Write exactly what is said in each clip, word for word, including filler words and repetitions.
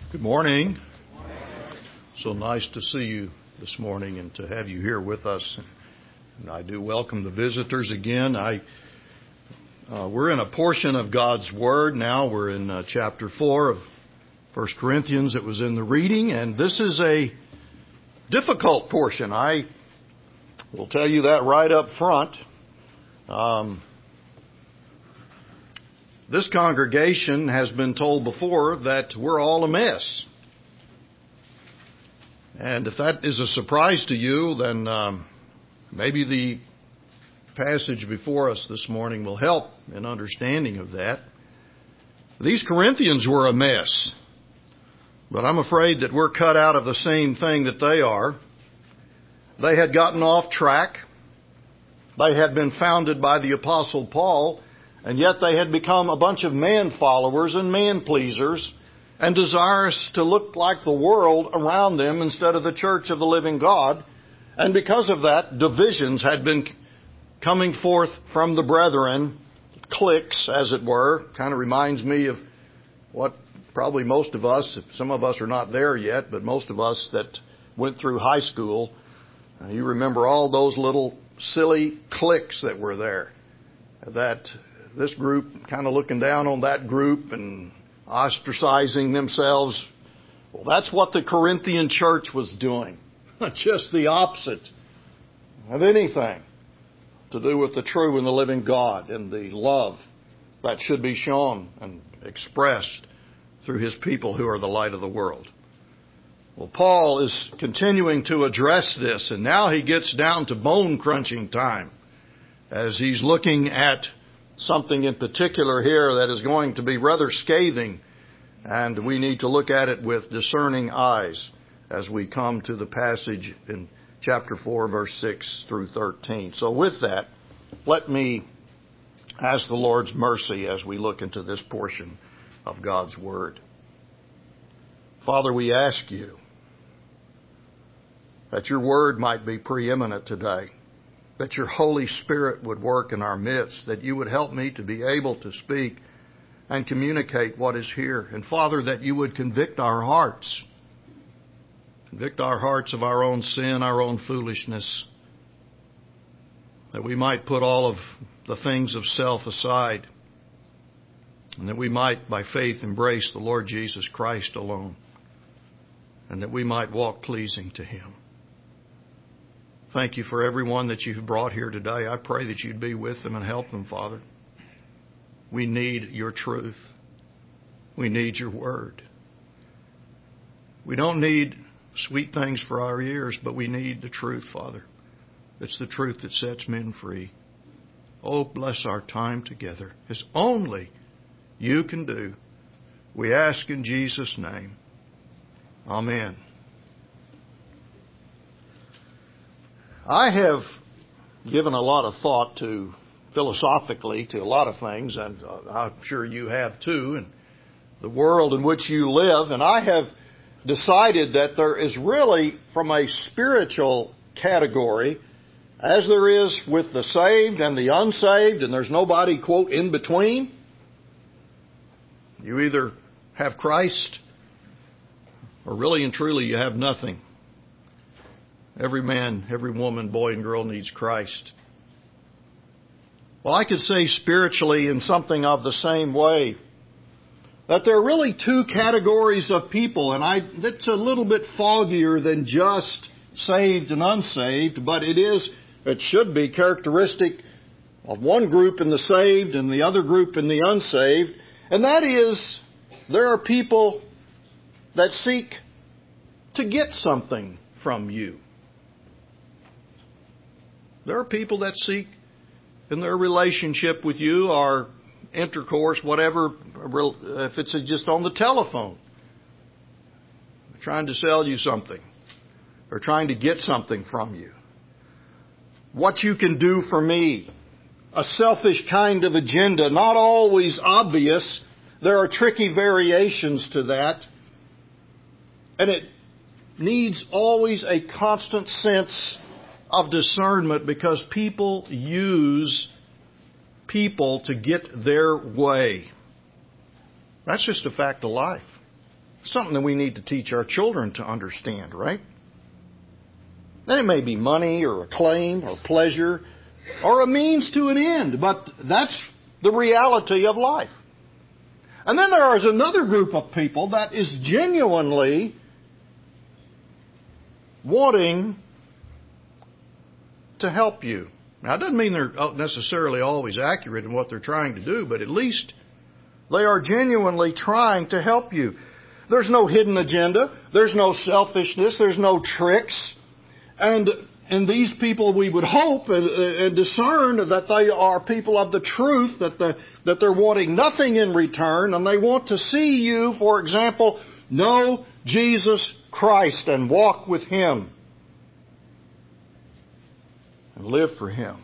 Good morning. So nice to see you this morning and to have you here with us. And I do welcome the visitors again. I uh, we're in a portion of God's Word now. We're in uh, chapter four of First Corinthians. It was in the reading, and this is a difficult portion. I will tell you that right up front. Um, This congregation has been told before that we're all a mess. And if that is a surprise to you, then um, maybe the passage before us this morning will help in understanding of that. These Corinthians were a mess. But I'm afraid that we're cut out of the same thing that they are. They had gotten off track. They had been founded by the Apostle Paul. And yet they had become a bunch of man followers and man pleasers and desirous to look like the world around them instead of the church of the living God. And because of that, divisions had been coming forth from the brethren, cliques as it were. Kind of reminds me of what probably most of us, some of us are not there yet, but most of us that went through high school, you remember all those little silly cliques that were there. That this group kind of looking down on that group and ostracizing themselves. Well, that's what the Corinthian church was doing. Just the opposite of anything to do with the true and the living God and the love that should be shown and expressed through His people who are the light of the world. Well, Paul is continuing to address this, and now he gets down to bone crunching time as he's looking at something in particular here that is going to be rather scathing, and we need to look at it with discerning eyes as we come to the passage in chapter four, verse six through thirteen. So with that, let me ask the Lord's mercy as we look into this portion of God's Word. Father, we ask you that your Word might be preeminent today, that your Holy Spirit would work in our midst, that you would help me to be able to speak and communicate what is here. And Father, that you would convict our hearts. Convict our hearts of our own sin, our own foolishness. That we might put all of the things of self aside. And that we might, by faith, embrace the Lord Jesus Christ alone. And that we might walk pleasing to Him. Thank you for everyone that you've brought here today. I pray that you'd be with them and help them, Father. We need your truth. We need your word. We don't need sweet things for our ears, but we need the truth, Father. It's the truth that sets men free. Oh, bless our time together, as only you can do. We ask in Jesus' name. Amen. I have given a lot of thought to, philosophically, to a lot of things, and I'm sure you have too, and the world in which you live. And I have decided that there is really, from a spiritual category, as there is with the saved and the unsaved, and there's nobody, quote, in between. You either have Christ, or really and truly you have nothing. Every man, every woman, boy and girl needs Christ. Well, I could say spiritually in something of the same way that there are really two categories of people, and I, it's a little bit foggier than just saved and unsaved, but it is, it should be characteristic of one group in the saved and the other group in the unsaved, and that is there are people that seek to get something from you. There are people that seek in their relationship with you or intercourse, whatever, if it's just on the telephone. They're trying to sell you something. They're trying to get something from you. What you can do for me. A selfish kind of agenda, not always obvious. There are tricky variations to that. And it needs always a constant sense of discernment, because people use people to get their way. That's just a fact of life. something that we need to teach our children to understand, right? Then it may be money or acclaim or pleasure or a means to an end, but that's the reality of life. And then there is another group of people that is genuinely wanting to help you. Now, it doesn't mean they're necessarily always accurate in what they're trying to do, but at least they are genuinely trying to help you. There's no hidden agenda. There's no selfishness. There's no tricks. And and these people, we would hope and, and discern that they are people of the truth, that the, that they're wanting nothing in return, and they want to see you, for example, know Jesus Christ and walk with Him and live for Him.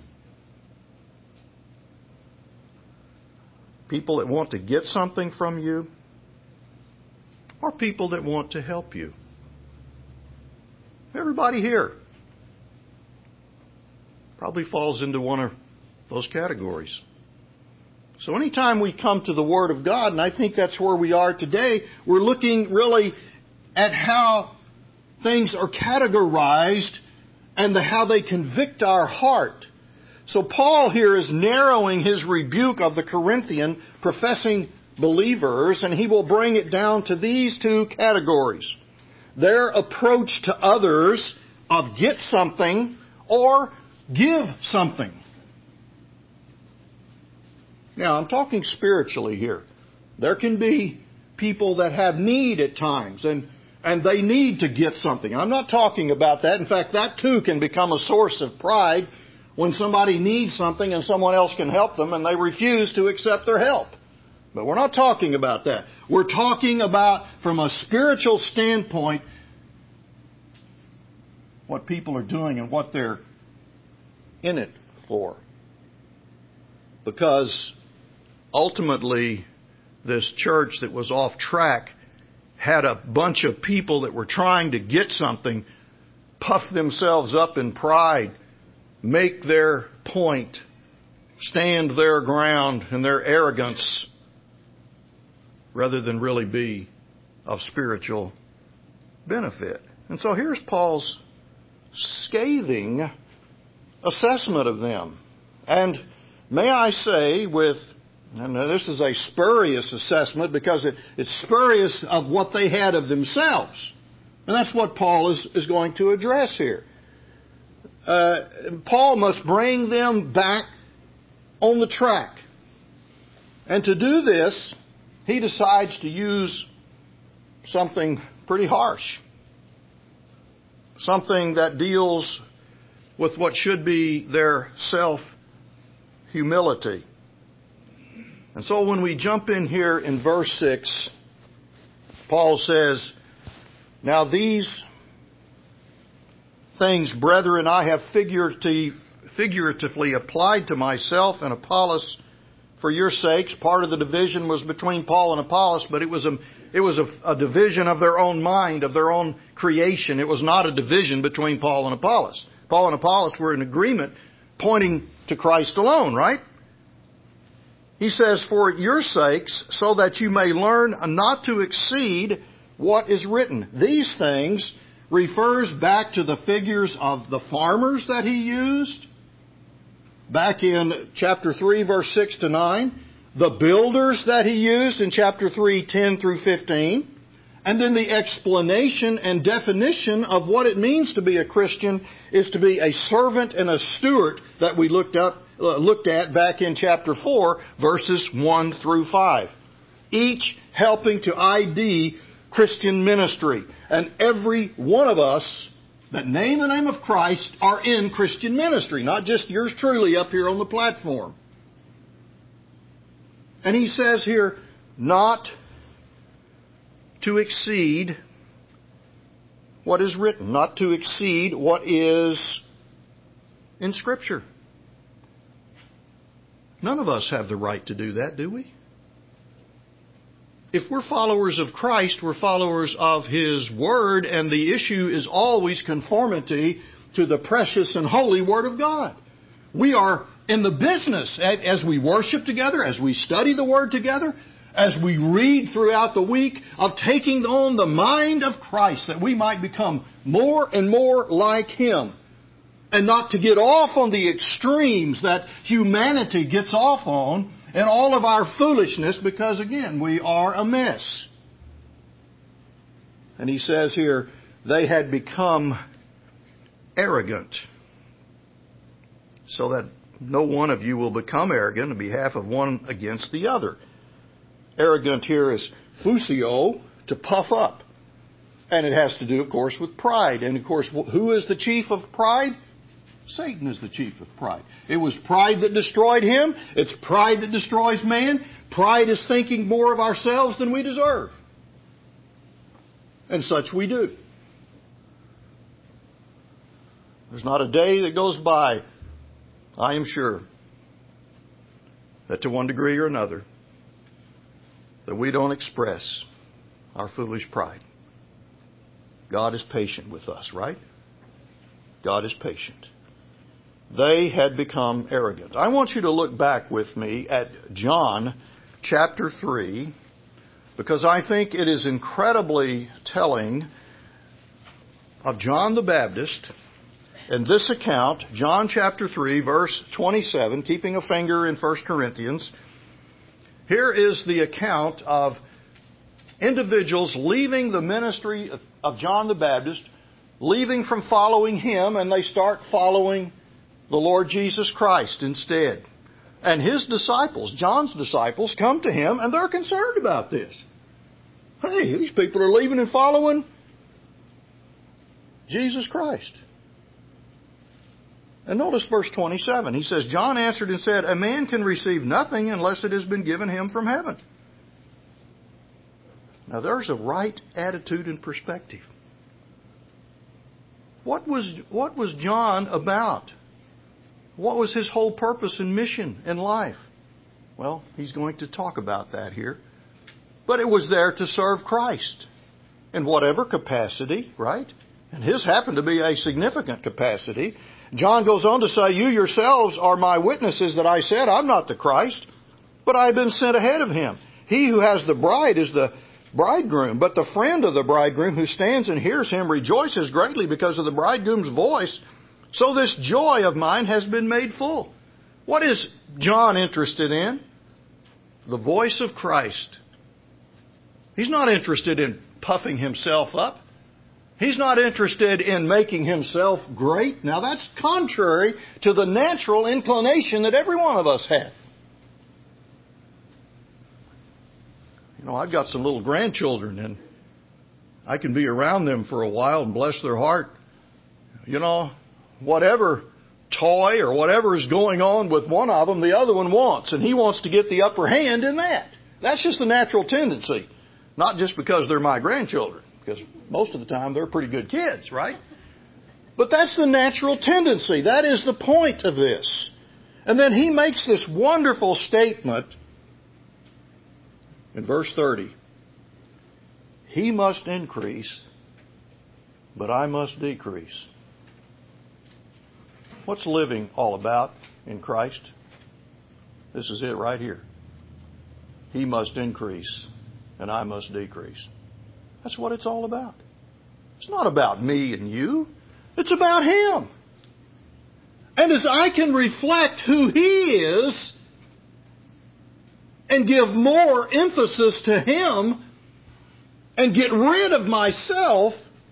People that want to get something from you, or people that want to help you. Everybody here probably falls into one of those categories. So anytime we come to the Word of God, and I think that's where we are today, we're looking really at how things are categorized and the, how they convict our heart. So Paul here is narrowing his rebuke of the Corinthian professing believers, and he will bring it down to these two categories. Their approach to others of get something or give something. Now, I'm talking spiritually here. There can be people that have need at times, and, and they need to get something. I'm not talking about that. In fact, that too can become a source of pride when somebody needs something and someone else can help them and they refuse to accept their help. But we're not talking about that. We're talking about, from a spiritual standpoint, what people are doing and what they're in it for. Because ultimately, this church that was off track had a bunch of people that were trying to get something, puff themselves up in pride, make their point, stand their ground in their arrogance, rather than really be of spiritual benefit. And so here's Paul's scathing assessment of them. And may I say with, and this is a spurious assessment because it, it's spurious of what they had of themselves. And that's what Paul is, is going to address here. Uh, Paul must bring them back on the track. And to do this, he decides to use something pretty harsh. Something that deals with what should be their self-humility. And so when we jump in here in verse six, Paul says, "Now these things, brethren, I have figuratively, figuratively applied to myself and Apollos for your sakes." Part of the division was between Paul and Apollos, but it was a it was a, a division of their own mind, of their own creation. It was not a division between Paul and Apollos. Paul and Apollos were in agreement, pointing to Christ alone, right? He says, "For your sakes, so that you may learn not to exceed what is written." These things refers back to the figures of the farmers that he used back in chapter three, verse six to nine, the builders that he used in chapter three, ten through fifteen, and then the explanation and definition of what it means to be a Christian is to be a servant and a steward that we looked up, uh, looked at back in chapter four, verses one through five. Each helping to I D Christian ministry. And every one of us that name the name of Christ are in Christian ministry, not just yours truly up here on the platform. And he says here, not to exceed what is written, not to exceed what is in Scripture. None of us have the right to do that, do we? If we're followers of Christ, we're followers of His Word, and the issue is always conformity to the precious and holy Word of God. We are in the business, as we worship together, as we study the Word together, as we read throughout the week, of taking on the mind of Christ, that we might become more and more like Him. And not to get off on the extremes that humanity gets off on and all of our foolishness, because again, we are a mess. And he says here, they had become arrogant, so that no one of you will become arrogant on behalf of one against the other. Arrogant here is phusio, to puff up. And it has to do, of course, with pride. And of course, who is the chief of pride? Satan is the chief of pride. It was pride that destroyed him. It's pride that destroys man. Pride is thinking more of ourselves than we deserve. And such we do. There's not a day that goes by, I am sure, that to one degree or another, that we don't express our foolish pride. God is patient with us, right? God is patient. They had become arrogant. I want you to look back with me at John chapter three, because I think it is incredibly telling of John the Baptist. In this account, John chapter three, verse twenty-seven, keeping a finger in First Corinthians, here is the account of individuals leaving the ministry of John the Baptist, leaving from following him, and they start following the Lord Jesus Christ instead. And his disciples, John's disciples, come to him and they're concerned about this. Hey, these people are leaving and following Jesus Christ. And notice verse twenty-seven. He says, John answered and said, a man can receive nothing unless it has been given him from heaven. Now there's a right attitude and perspective. What was, what was John about? What was his whole purpose and mission in life? Well, he's going to talk about that here. But it was there to serve Christ in whatever capacity, right? And his happened to be a significant capacity. John goes on to say, you yourselves are my witnesses that I said, I'm not the Christ, but I've been sent ahead of him. He who has the bride is the bridegroom, but the friend of the bridegroom who stands and hears him rejoices greatly because of the bridegroom's voice. So this joy of mine has been made full. What is John interested in? The voice of Christ. He's not interested in puffing himself up. He's not interested in making himself great. Now that's contrary to the natural inclination that every one of us have. You know, I've got some little grandchildren and I can be around them for a while and bless their heart. You know, whatever toy or whatever is going on with one of them, the other one wants. And he wants to get the upper hand in that. That's just the natural tendency. Not just because they're my grandchildren. Because most of the time they're pretty good kids, right? But that's the natural tendency. That is the point of this. And then he makes this wonderful statement in verse thirty. He must increase, but I must decrease. What's living all about in Christ? This is it right here. He must increase, and I must decrease. That's what it's all about. It's not about me and you. It's about Him. And as I can reflect who He is and give more emphasis to Him and get rid of myself,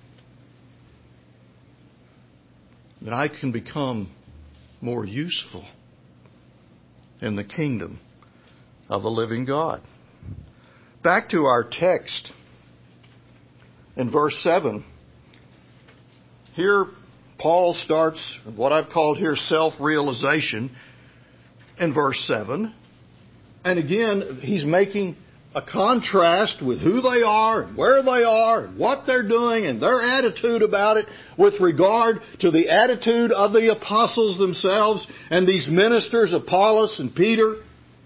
then I can become more useful in the kingdom of the living God. Back to our text in verse seven. Here Paul starts what I've called here self-realization in verse seven. And again, he's making a contrast with who they are and where they are and what they're doing and their attitude about it with regard to the attitude of the apostles themselves and these ministers, Apollos and Peter.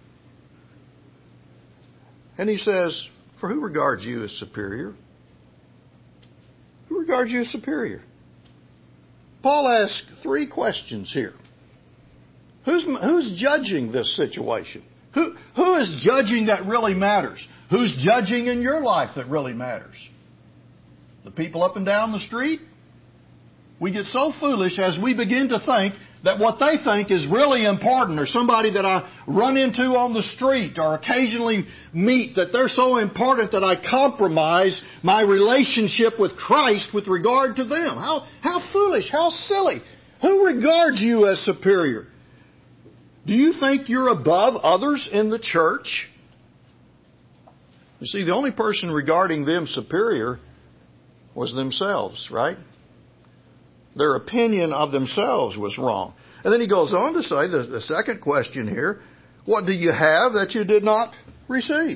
And he says, for who regards you as superior? Who regards you as superior? Paul asks three questions here. Who's, who's judging this situation? Who, who is judging that really matters? Who's judging in your life that really matters? The people up and down the street? We get so foolish as we begin to think that what they think is really important, or somebody that I run into on the street or occasionally meet, that they're so important that I compromise my relationship with Christ with regard to them. How, how foolish, how silly. Who regards you as superior? Do you think you're above others in the church? You see, the only person regarding them superior was themselves, right? Their opinion of themselves was wrong. And then he goes on to say, the, the second question here, what do you have that you did not receive?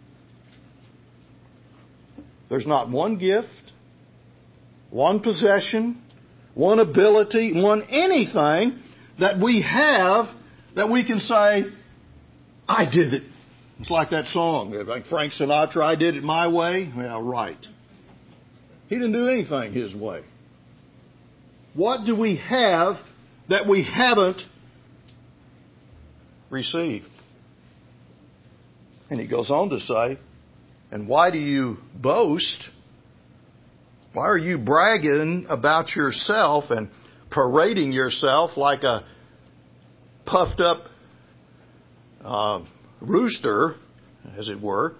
There's not one gift, one possession, one ability, one anything that we have that we can say, I did it. It's like that song, like Frank Sinatra, I did it my way. Well, right. He didn't do anything his way. What do we have that we haven't received? And he goes on to say, and why do you boast? Why are you bragging about yourself and parading yourself like a puffed up uh, rooster, as it were?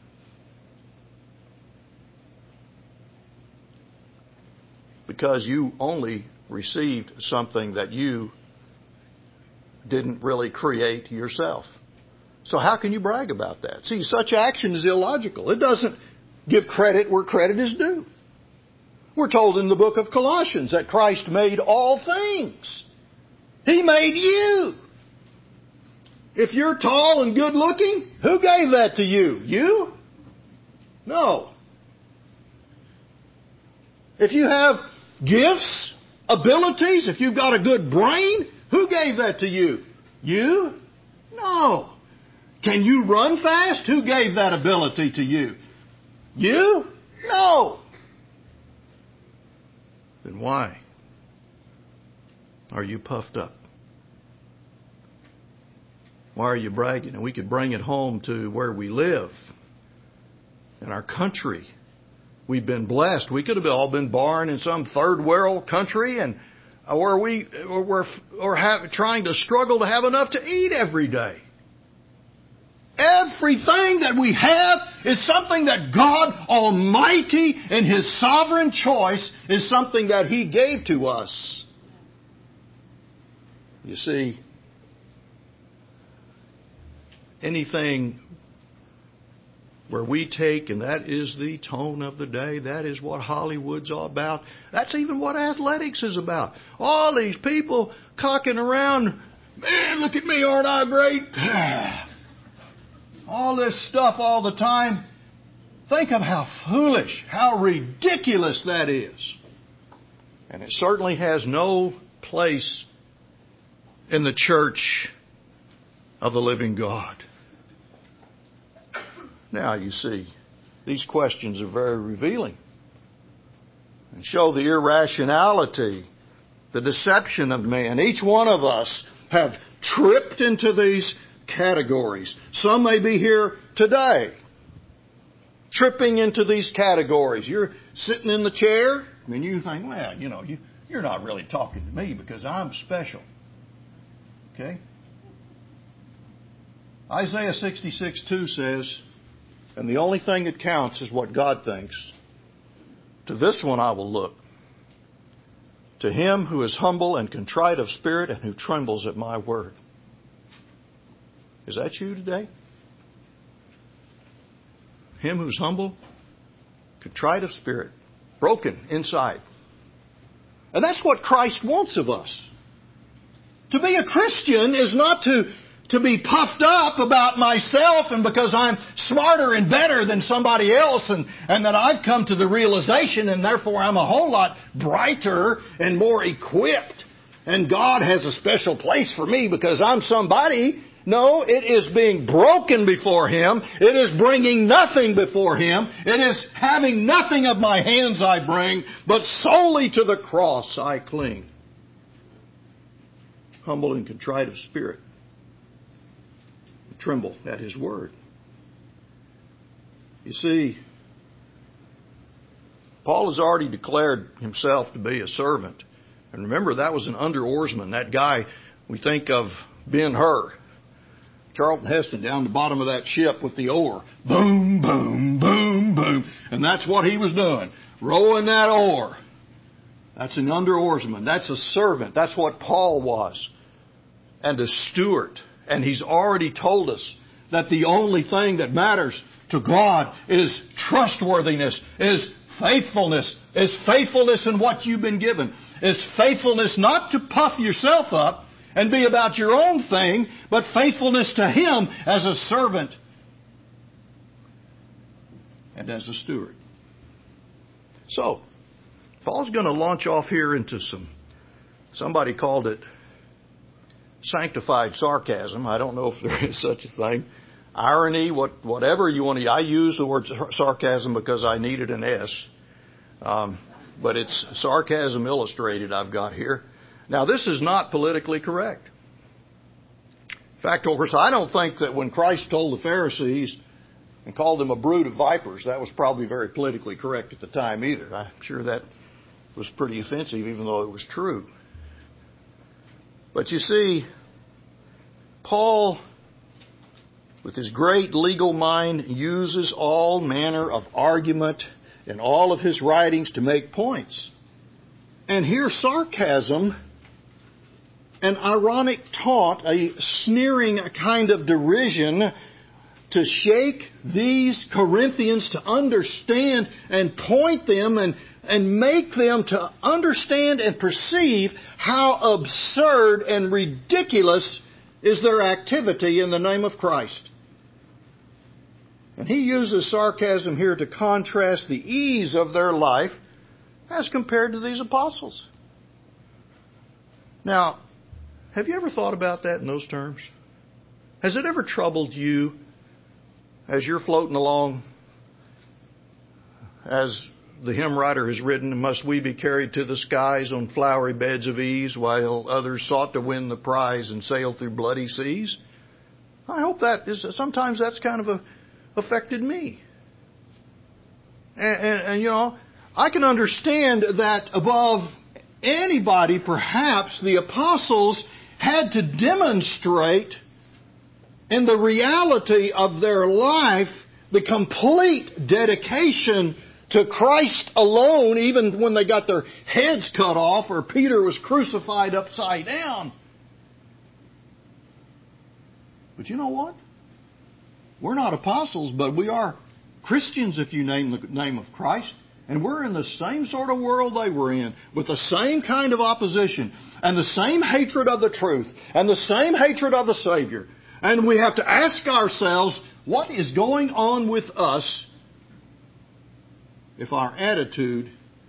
Because you only received something that you didn't really create yourself. So how can you brag about that? See, such action is illogical. It doesn't give credit where credit is due. We're told in the book of Colossians that Christ made all things. He made you. If you're tall and good looking, who gave that to you? You? No. If you have gifts, abilities, if you've got a good brain, who gave that to you? You? No. Can you run fast? Who gave that ability to you? You? No. Then why are you puffed up? Why are you bragging? And we could bring it home to where we live, in our country. We've been blessed. We could have all been born in some third world country, and where we or or have, trying to struggle to have enough to eat every day. Everything that we have is something that God Almighty, in His sovereign choice, is something that He gave to us. You see, anything where we take, and that is the tone of the day, that is what Hollywood's all about. That's even what athletics is about. All these people cocking around, man, look at me, aren't I great? All this stuff all the time. Think of how foolish, how ridiculous that is. And it certainly has no place in the church of the living God. Now, you see, these questions are very revealing and show the irrationality, the deception of man. Each one of us have tripped into these categories. Some may be here today, tripping into these categories. You're sitting in the chair, and you think, well, you know, you, you're not really talking to me because I'm special. Okay? Isaiah sixty-six two says, and the only thing that counts is what God thinks. To this one I will look. To him who is humble and contrite of spirit and who trembles at my word. Is that you today? Him who's humble, contrite of spirit, broken inside. And that's what Christ wants of us. To be a Christian is not to To be puffed up about myself and because I'm smarter and better than somebody else and, and that I've come to the realization and therefore I'm a whole lot brighter and more equipped and God has a special place for me because I'm somebody. No, it is being broken before Him. It is bringing nothing before Him. It is having nothing of my hands I bring, but solely to the cross I cling. Humble and contrite of spirit. tremble at his word. You see, Paul has already declared himself to be a servant. And remember, that was an under-oarsman. That guy, we think of Ben-Hur. Charlton Heston down the bottom of that ship with the oar. Boom, boom, boom, boom. And that's what he was doing. Rowing that oar. That's an under-oarsman. That's a servant. That's what Paul was. And a steward. And he's already told us that the only thing that matters to God is trustworthiness, is faithfulness, is faithfulness in what you've been given, is faithfulness not to puff yourself up and be about your own thing, but faithfulness to Him as a servant and as a steward. So, Paul's going to launch off here into some, somebody called it sanctified sarcasm. I don't know if there is such a thing. Irony, what, whatever you want to. I use the word sarcasm because I needed an S. Um, but it's sarcasm illustrated I've got here. Now, this is not politically correct. In fact, of course, I don't think that when Christ told the Pharisees and called them a brood of vipers, that was probably very politically correct at the time either. I'm sure that was pretty offensive, even though it was true. But you see, Paul, with his great legal mind, uses all manner of argument in all of his writings to make points. And here sarcasm, an ironic taunt, a sneering kind of derision to shake these Corinthians to understand and point them and, and make them to understand and perceive how absurd and ridiculous is their activity in the name of Christ. And he uses sarcasm here to contrast the ease of their life as compared to these apostles. Now, have you ever thought about that in those terms? Has it ever troubled you as you're floating along, as the hymn writer has written, must we be carried to the skies on flowery beds of ease while others sought to win the prize and sail through bloody seas? I hope that is, sometimes that's kind of a, affected me. And, and, and, you know, I can understand that above anybody, perhaps, the apostles had to demonstrate in the reality of their life the complete dedication to Christ alone, even when they got their heads cut off or Peter was crucified upside down. But you know what? We're not apostles, but we are Christians, if you name the name of Christ. And we're in the same sort of world they were in, with the same kind of opposition, and the same hatred of the truth, and the same hatred of the Savior. And we have to ask ourselves, what is going on with us if our attitude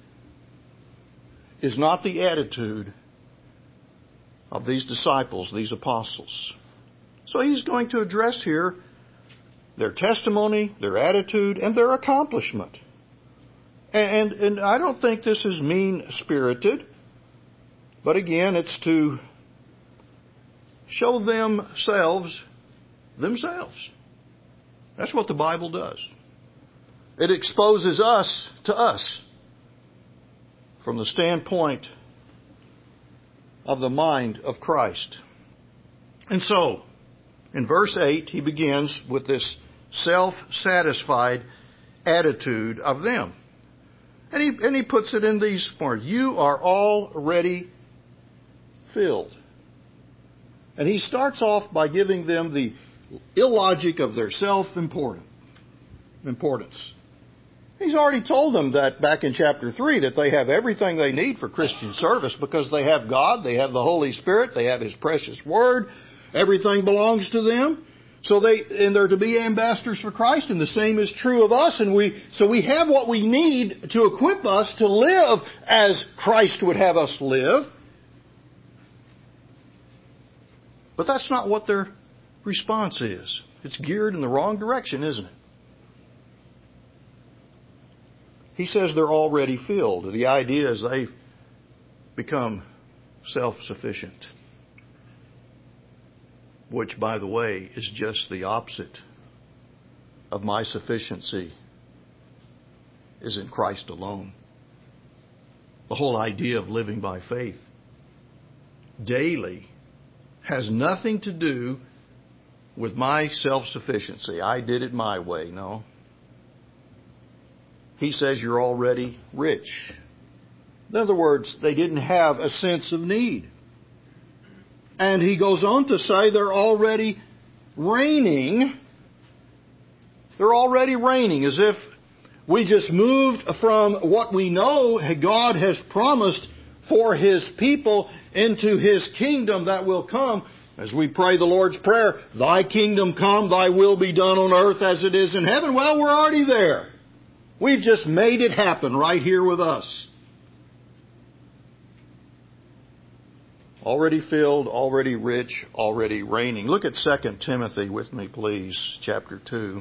is not the attitude of these disciples, these apostles? So he's going to address here their testimony, their attitude, and their accomplishment. And, and I don't think this is mean-spirited, but again, it's to show themselves themselves. That's what the Bible does. It exposes us to us from the standpoint of the mind of Christ. And so, in verse eight, he begins with this self-satisfied attitude of them. And he, and he puts it in these forms. You are already filled. And he starts off by giving them the illogic of their self-importance. He's already told them that back in chapter three that they have everything they need for Christian service because they have God, they have the Holy Spirit, they have His precious Word. Everything belongs to them. So they, and they're to be ambassadors for Christ, and the same is true of us. And we, so we have what we need to equip us to live as Christ would have us live. But that's not what their response is. It's geared in the wrong direction, isn't it? He says they're already filled. The idea is they've become self-sufficient. which, by the way, is just the opposite of my sufficiency, is in Christ alone. The whole idea of living by faith daily has nothing to do with my self-sufficiency. I did it my way. No. He says you're already rich. In other words, they didn't have a sense of need. And he goes on to say they're already reigning. They're already reigning, as if we just moved from what we know God has promised for His people into His kingdom that will come. As we pray the Lord's Prayer, Thy kingdom come, Thy will be done on earth as it is in heaven. Well, we're already there. We've just made it happen right here with us. Already filled, already rich, already reigning. Look at Second Timothy with me, please, chapter two.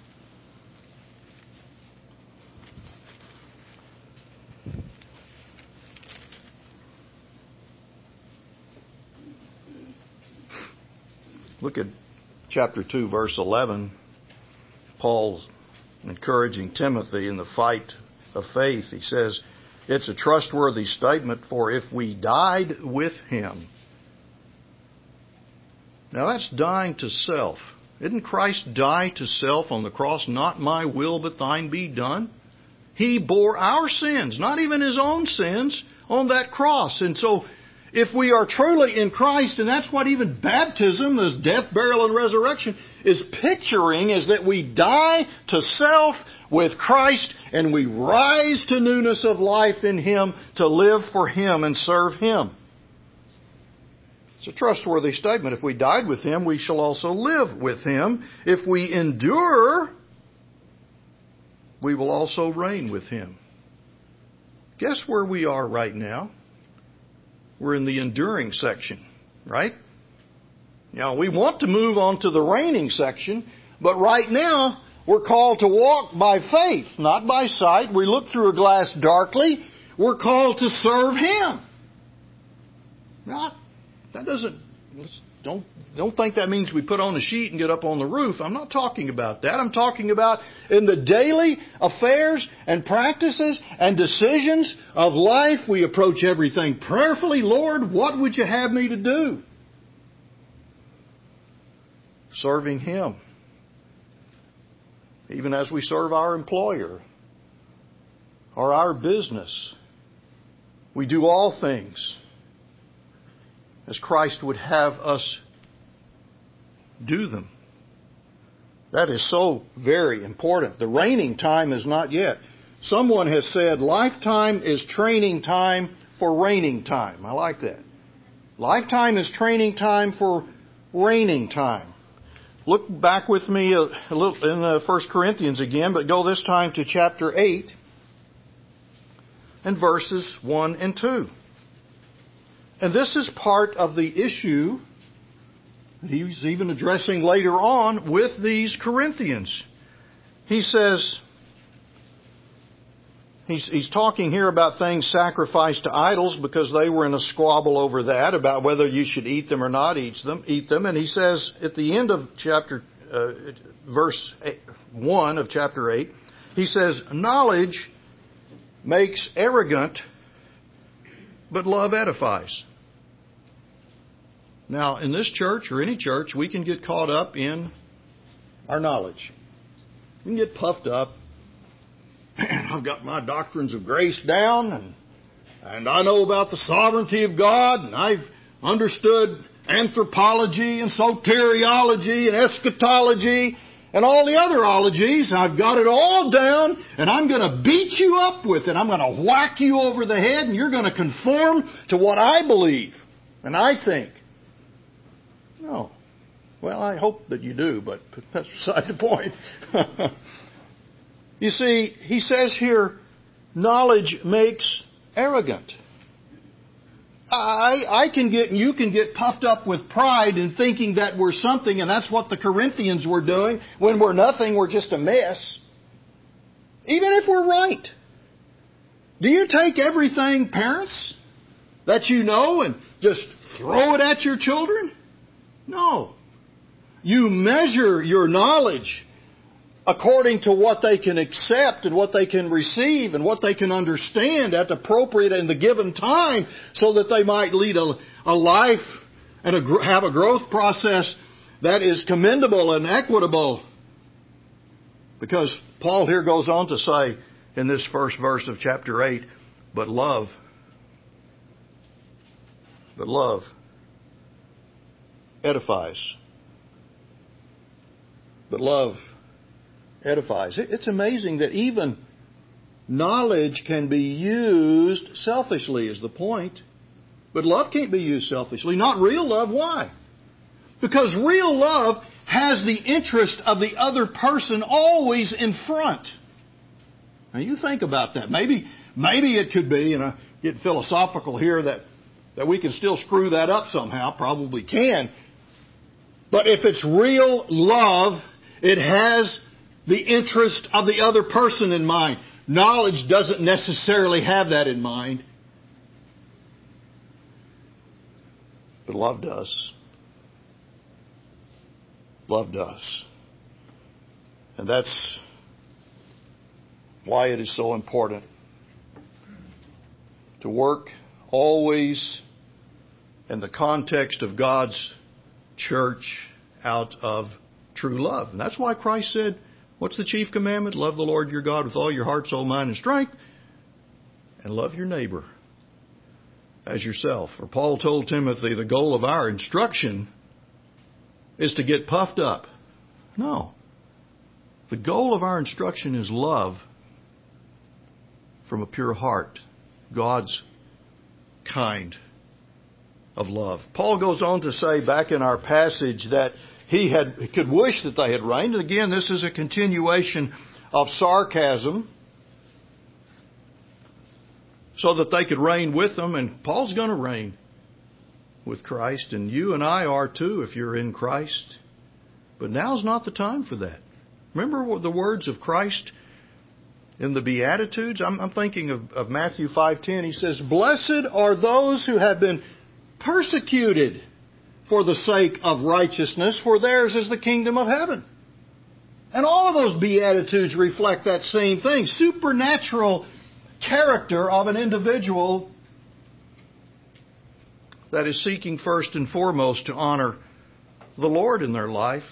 Look at chapter two, verse eleven. Paul's encouraging Timothy in the fight of faith. He says, it's a trustworthy statement, for if we died with Him. Now that's dying to self. Didn't Christ die to self on the cross? Not my will, but thine be done. He bore our sins, not even His own sins, on that cross. And so, if we are truly in Christ, and that's what even baptism, this death, burial, and resurrection, is picturing, is that we die to self with Christ, and we rise to newness of life in Him to live for Him and serve Him. It's a trustworthy statement. If we died with Him, we shall also live with Him. If we endure, we will also reign with Him. Guess where we are right now? We're in the enduring section, right? Now, we want to move on to the reigning section, but right now, we're called to walk by faith, not by sight. We look through a glass darkly. We're called to serve Him. Now, that doesn't, don't, don't think that means we put on a sheet and get up on the roof. I'm not talking about that. I'm talking about in the daily affairs and practices and decisions of life, we approach everything prayerfully. Lord, what would you have me to do? Serving Him. Even as we serve our employer or our business, we do all things as Christ would have us do them. That is so very important. The reigning time is not yet. Someone has said lifetime is training time for reigning time. I like that. Lifetime is training time for reigning time. Look back with me a, a little in uh, First Corinthians again, but go this time to chapter eight and verses one and two. And this is part of the issue that he's even addressing later on with these Corinthians. He says, he's, he's talking here about things sacrificed to idols because they were in a squabble over that, about whether you should eat them or not eat them. Eat them. And he says at the end of chapter, uh, verse eight, one of chapter eight, he says, knowledge makes arrogant, but love edifies. Now, in this church or any church, we can get caught up in our knowledge. We can get puffed up. I've got my doctrines of grace down, and, and I know about the sovereignty of God, and I've understood anthropology and soteriology and eschatology and all the other ologies. I've got it all down, and I'm going to beat you up with it. I'm going to whack you over the head, and you're going to conform to what I believe and I think. No. Well, I hope that you do, but that's beside the point. You see, he says here, knowledge makes arrogant. I, I can get, you can get puffed up with pride in thinking that we're something, and that's what the Corinthians were doing. When we're nothing, we're just a mess. Even if we're right. Do you take everything, parents, that you know and just throw it at your children? No. you measure your knowledge according to what they can accept and what they can receive and what they can understand at the appropriate and the given time, so that they might lead a, a life and a, have a growth process that is commendable and equitable. Because Paul here goes on to say in this first verse of chapter eight, but love, but love edifies. But love edifies. It's amazing that even knowledge can be used selfishly, is the point. But love can't be used selfishly. Not real love. Why? Because real love has the interest of the other person always in front. Now you think about that. Maybe maybe it could be, and I get philosophical here, that, that we can still screw that up somehow. Probably can. But if it's real love, it has the interest of the other person in mind. Knowledge doesn't necessarily have that in mind. But love does. Love does. And that's why it is so important to work always in the context of God's church out of true love. And that's why Christ said, what's the chief commandment? Love the Lord your God with all your heart, soul, mind, and strength. And love your neighbor as yourself. For Paul told Timothy, the goal of our instruction is to get puffed up. No. The goal of our instruction is love from a pure heart. God's kind of love. Paul goes on to say back in our passage that he had he could wish that they had reigned. And again, this is a continuation of sarcasm, so that they could reign with them. And Paul's going to reign with Christ, and you and I are too if you're in Christ. But now's not the time for that. Remember the words of Christ in the Beatitudes? I'm, I'm thinking of, of Matthew five ten. He says, blessed are those who have been persecuted for the sake of righteousness, for theirs is the kingdom of heaven. And all of those Beatitudes reflect that same thing. Supernatural character of an individual that is seeking first and foremost to honor the Lord in their life.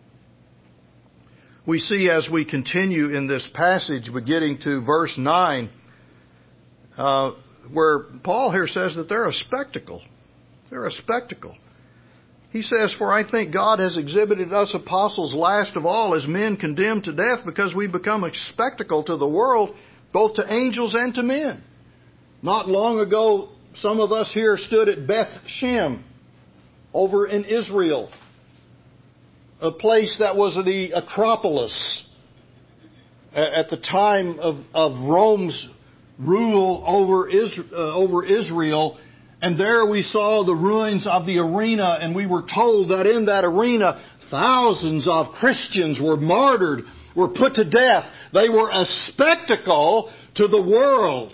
We see as we continue in this passage, beginning to verse nine, uh, where Paul here says that they're a spectacle. They're a spectacle. He says, for I think God has exhibited us apostles last of all as men condemned to death, because we become a spectacle to the world, both to angels and to men. Not long ago, some of us here stood at Beth Shem over in Israel, a place that was the Acropolis at the time of, of Rome's rule over Israel, uh, over Israel. And there we saw the ruins of the arena, and we were told that in that arena thousands of Christians were martyred, were put to death. They were a spectacle to the world,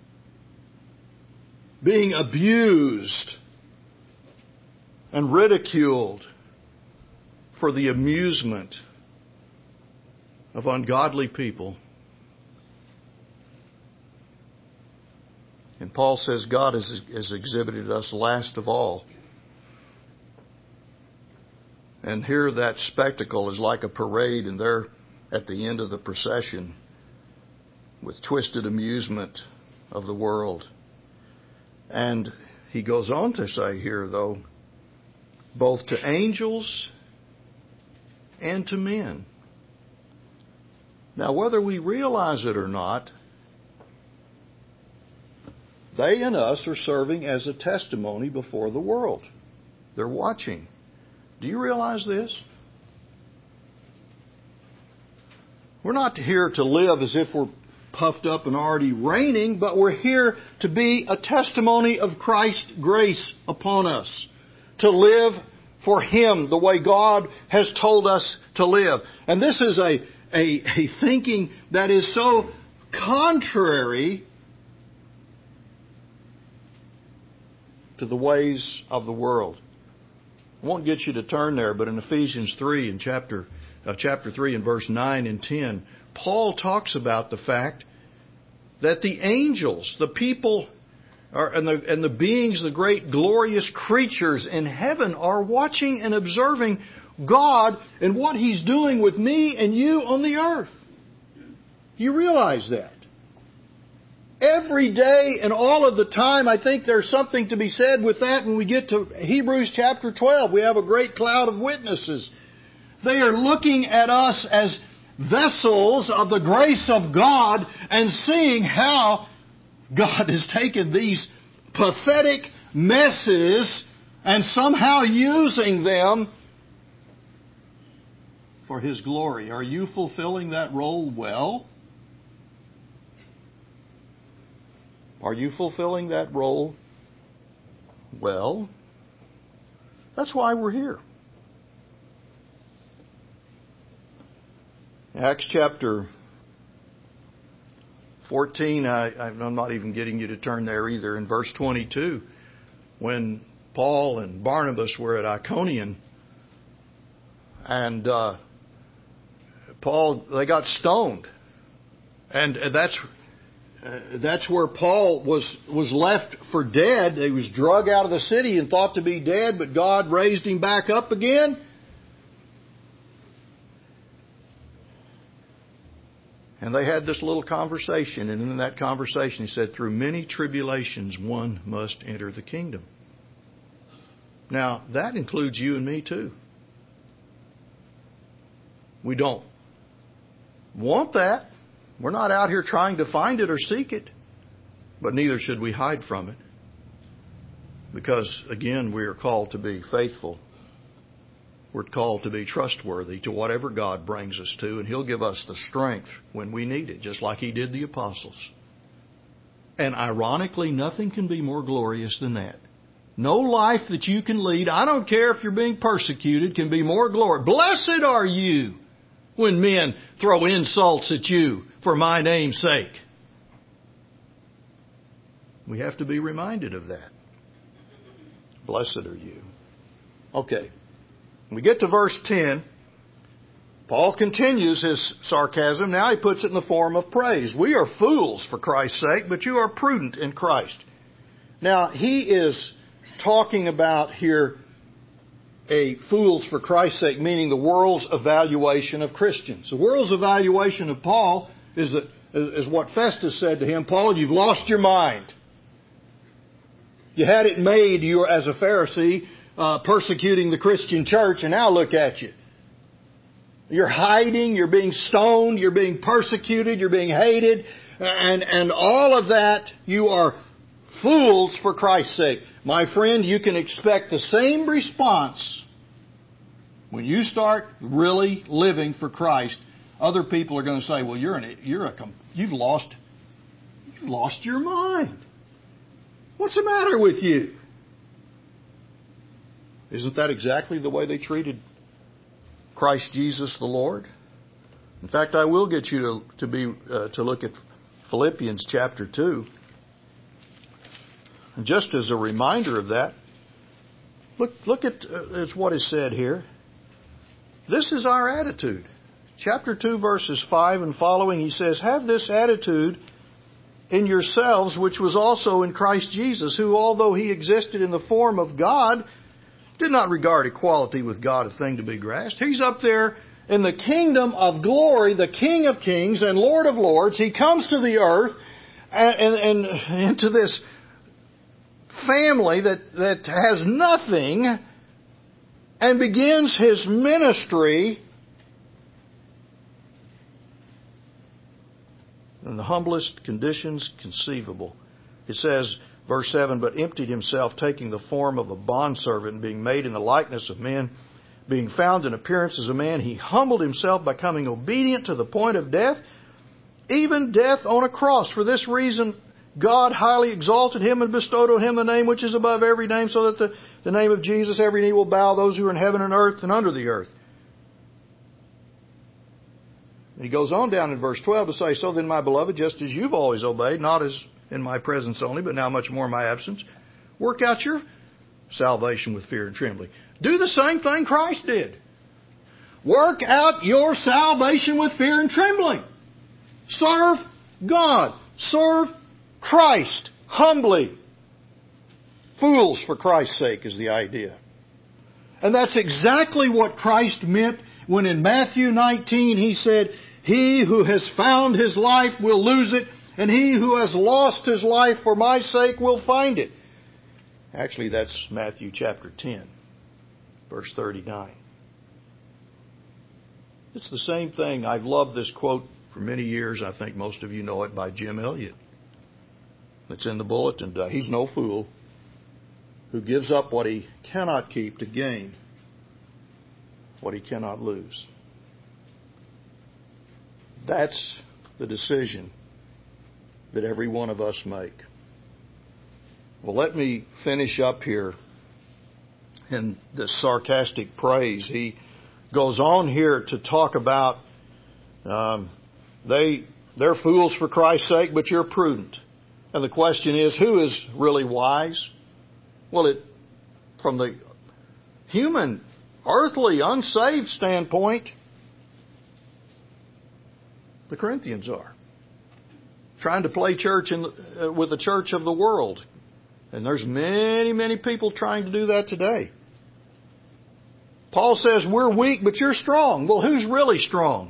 being abused and ridiculed for the amusement of ungodly people. And Paul says God has, has exhibited us last of all. And here that spectacle is like a parade, and they're at the end of the procession with twisted amusement of the world. And he goes on to say here, though, both to angels and to men. Now, whether we realize it or not, they and us are serving as a testimony before the world. They're watching. Do you realize this? We're not here to live as if we're puffed up and already reigning, but we're here to be a testimony of Christ's grace upon us. To live for Him the way God has told us to live. And this is a, a, a thinking that is so contrary to the ways of the world. I won't get you to turn there, but in Ephesians three, in chapter uh, chapter three, in verse nine and ten, Paul talks about the fact that the angels, the people, are, and the and the beings, the great glorious creatures in heaven, are watching and observing God and what He's doing with me and you on the earth. You realize that? Every day and all of the time, I think there's something to be said with that. When we get to Hebrews chapter twelve, we have a great cloud of witnesses. They are looking at us as vessels of the grace of God and seeing how God has taken these pathetic messes and somehow using them for His glory. Are you fulfilling that role well? Are you fulfilling that role well? That's why we're here. Acts chapter fourteen, I, I'm not even getting you to turn there either. In verse twenty-two, when Paul and Barnabas were at Iconium, and uh, Paul, they got stoned. And that's... Uh, that's where Paul was was left for dead. He was drug out of the city and thought to be dead, but God raised him back up again. And they had this little conversation, and in that conversation he said, through many tribulations one must enter the kingdom. Now, that includes you and me too. We don't want that. We're not out here trying to find it or seek it, but neither should we hide from it. Because, again, we are called to be faithful. We're called to be trustworthy to whatever God brings us to, and He'll give us the strength when we need it, just like He did the apostles. And ironically, nothing can be more glorious than that. No life that you can lead, I don't care if you're being persecuted, can be more glorious. Blessed are you when men throw insults at you for my name's sake. We have to be reminded of that. Blessed are you. Okay. When we get to verse ten, Paul continues his sarcasm. Now he puts it in the form of praise. We are fools for Christ's sake, but you are prudent in Christ. Now he is talking about here a fools for Christ's sake, meaning the world's evaluation of Christians. The world's evaluation of Paul is, that, is what Festus said to him, Paul, you've lost your mind. You had it made, you were as a Pharisee, uh, persecuting the Christian church, and now look at you. You're hiding, you're being stoned, you're being persecuted, you're being hated, and, and all of that, you are fools for Christ's sake. My friend, you can expect the same response when you start really living for Christ. Other people are going to say, "Well, you're an, you're a you've lost you've lost your mind. What's the matter with you?" Isn't that exactly the way they treated Christ Jesus the Lord? In fact, I will get you to to be uh, to look at Philippians chapter two. And just as a reminder of that, look look at uh, what is said here. This is our attitude. Chapter two, verses five and following, he says, "Have this attitude in yourselves, which was also in Christ Jesus, who, although He existed in the form of God, did not regard equality with God a thing to be grasped." He's up there in the kingdom of glory, the King of kings and Lord of lords. He comes to the earth and, and, and into this family that, that has nothing and begins His ministry in the humblest conditions conceivable. It says, verse seven, "But emptied Himself, taking the form of a bondservant, and being made in the likeness of men, being found in appearance as a man, He humbled Himself by becoming obedient to the point of death, even death on a cross. For this reason God highly exalted Him and bestowed on Him the name which is above every name, so that the, the name of Jesus every knee will bow, those who are in heaven and earth and under the earth." He goes on down in verse twelve to say, "So then, my beloved, just as you've always obeyed, not as in my presence only, but now much more in my absence, work out your salvation with fear and trembling." Do the same thing Christ did. Work out your salvation with fear and trembling. Serve God. Serve Christ humbly. Fools for Christ's sake is the idea. And that's exactly what Christ meant when in Matthew nineteen He said, "He who has found his life will lose it, and he who has lost his life for my sake will find it." Actually, that's Matthew chapter ten, verse thirty-nine. It's the same thing. I've loved this quote for many years. I think most of you know it, by Jim Elliot. It's in the bulletin today. He's no fool who gives up what he cannot keep to gain what he cannot lose. That's the decision that every one of us make. Well, let me finish up here in this sarcastic praise. He goes on here to talk about um, they they're fools for Christ's sake, but you're prudent. And the question is, who is really wise? Well, it from the human, earthly, unsaved standpoint, the Corinthians are trying to play church in, uh, with the church of the world. And there's many, many people trying to do that today. Paul says, we're weak, but you're strong. Well, who's really strong?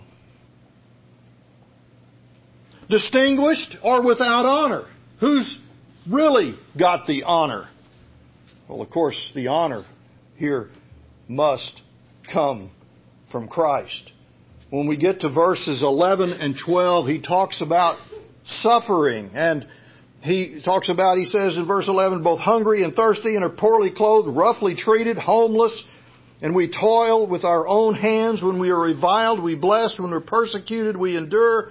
Distinguished or without honor? Who's really got the honor? Well, of course, the honor here must come from Christ. When we get to verses eleven and twelve, he talks about suffering. And he talks about, he says in verse eleven, both hungry and thirsty and are poorly clothed, roughly treated, homeless. And we toil with our own hands. When we are reviled, we bless. When we're persecuted, we endure.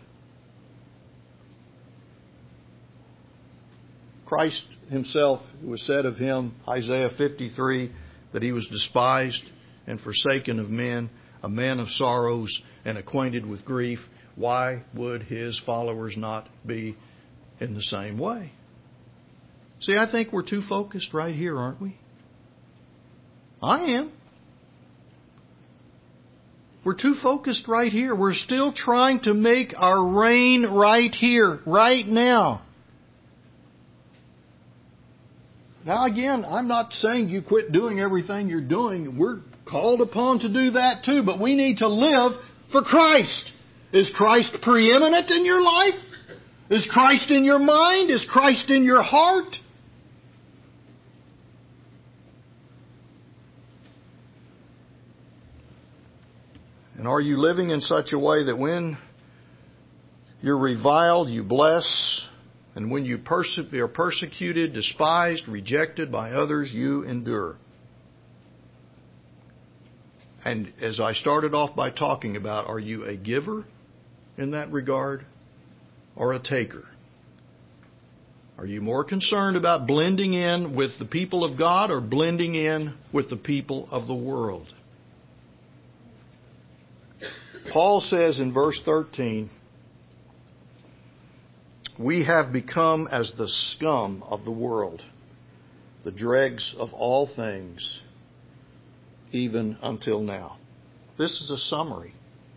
Christ himself, it was said of him, Isaiah fifty-three, that he was despised and forsaken of men, a man of sorrows and acquainted with grief. Why would his followers not be in the same way? See, I think we're too focused right here, aren't we? I am. We're too focused right here. We're still trying to make our reign right here, right now. Now again, I'm not saying you quit doing everything you're doing. We're called upon to do that too, but we need to live for Christ. Is Christ preeminent in your life? Is Christ in your mind? Is Christ in your heart? And are you living in such a way that when you're reviled, you bless? And when you perse- are persecuted, despised, rejected by others, you endure. And as I started off by talking about, are you a giver in that regard or a taker? Are you more concerned about blending in with the people of God or blending in with the people of the world? Paul says in verse thirteen, we have become as the scum of the world, the dregs of all things, even until now. This is a summary.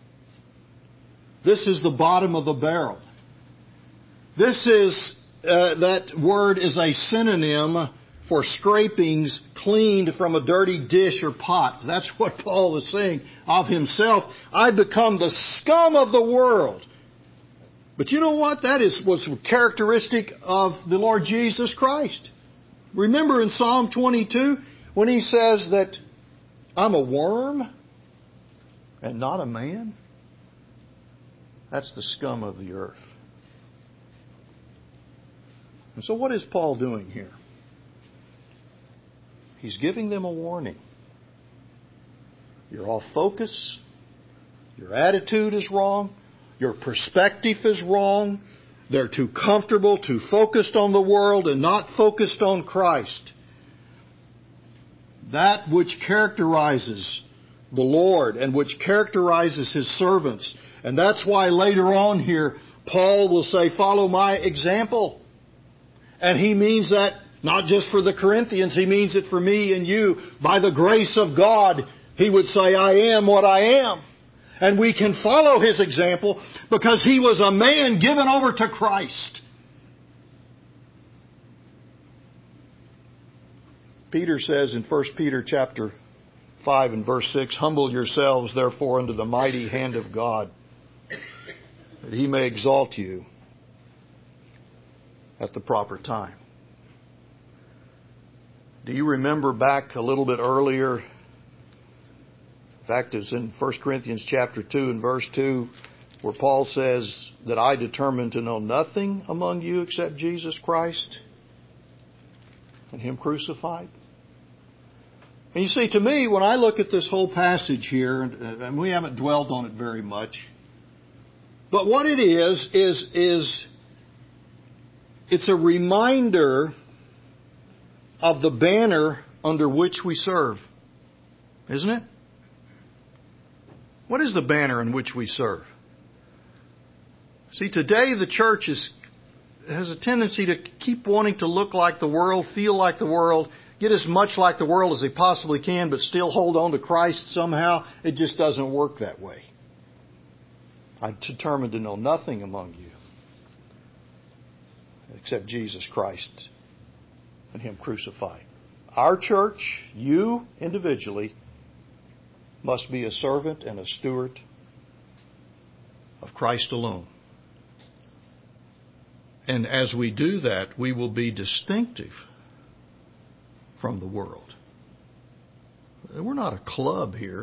This is the bottom of the barrel. This is, uh, that word is a synonym for scrapings cleaned from a dirty dish or pot. That's what Paul is saying of himself. I've become the scum of the world. But you know what? That is was characteristic of the Lord Jesus Christ. Remember in Psalm twenty-two when he says that I'm a worm and not a man? That's the scum of the earth. And so what is Paul doing here? He's giving them a warning. You're off focus. Your attitude is wrong. Your perspective is wrong. They're too comfortable, too focused on the world and not focused on Christ. That which characterizes the Lord and which characterizes His servants. And that's why later on here, Paul will say, follow my example. And he means that Not just for the Corinthians, He means it for me and you. By the grace of God, He would say, I am what I am. And we can follow His example because He was a man given over to Christ. Peter says in First Peter chapter five and verse six, humble yourselves therefore under the mighty hand of God, that He may exalt you at the proper time. Do you remember back a little bit earlier? In fact, it's in First Corinthians chapter two and verse two, where Paul says that I determined to know nothing among you except Jesus Christ and Him crucified. And you see, to me, when I look at this whole passage here, and we haven't dwelled on it very much, but what it is, is, is it's a reminder of the banner under which we serve. Isn't it? What is the banner in which we serve? See, today the church is, has a tendency to keep wanting to look like the world, feel like the world, get as much like the world as they possibly can, but still hold on to Christ somehow. It just doesn't work that way. I'm determined to know nothing among you except Jesus Christ and Him crucified. Our church, you individually, must be a servant and a steward of Christ alone. And as we do that, we will be distinctive from the world. We're not a club here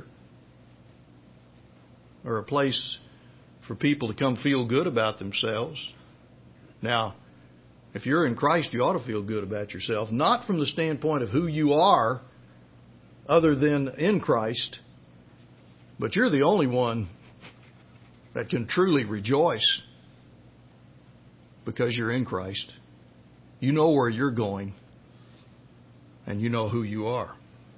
or a place for people to come feel good about themselves. Now, if you're in Christ, you ought to feel good about yourself, not from the standpoint of who you are other than in Christ, but you're the only one that can truly rejoice because you're in Christ. You know where you're going, and you know who you are.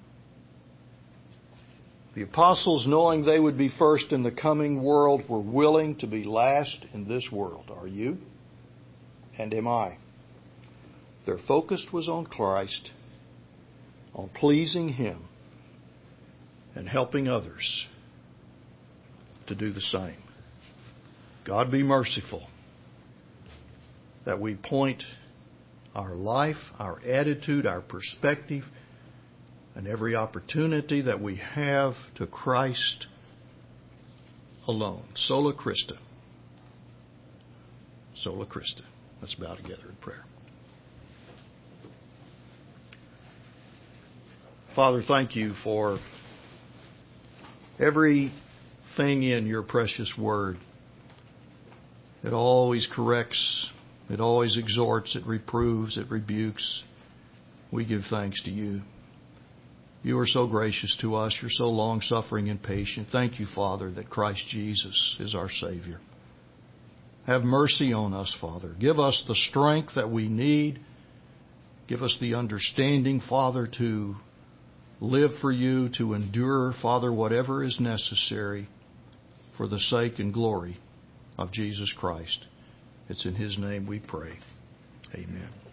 The apostles, knowing they would be first in the coming world, were willing to be last in this world. Are you? And am I? Their focus was on Christ, on pleasing Him, and helping others to do the same. God be merciful that we point our life, our attitude, our perspective, and every opportunity that we have to Christ alone. Sola Christa. Sola Christa. Let's bow together in prayer. Father, thank you for everything in your precious word. It always corrects, it always exhorts, it reproves, it rebukes. We give thanks to you. You are so gracious to us. You're so long-suffering and patient. Thank you, Father, that Christ Jesus is our Savior. Have mercy on us, Father. Give us the strength that we need. Give us the understanding, Father, to live for you, to endure, Father, whatever is necessary for the sake and glory of Jesus Christ. It's in His name we pray. Amen.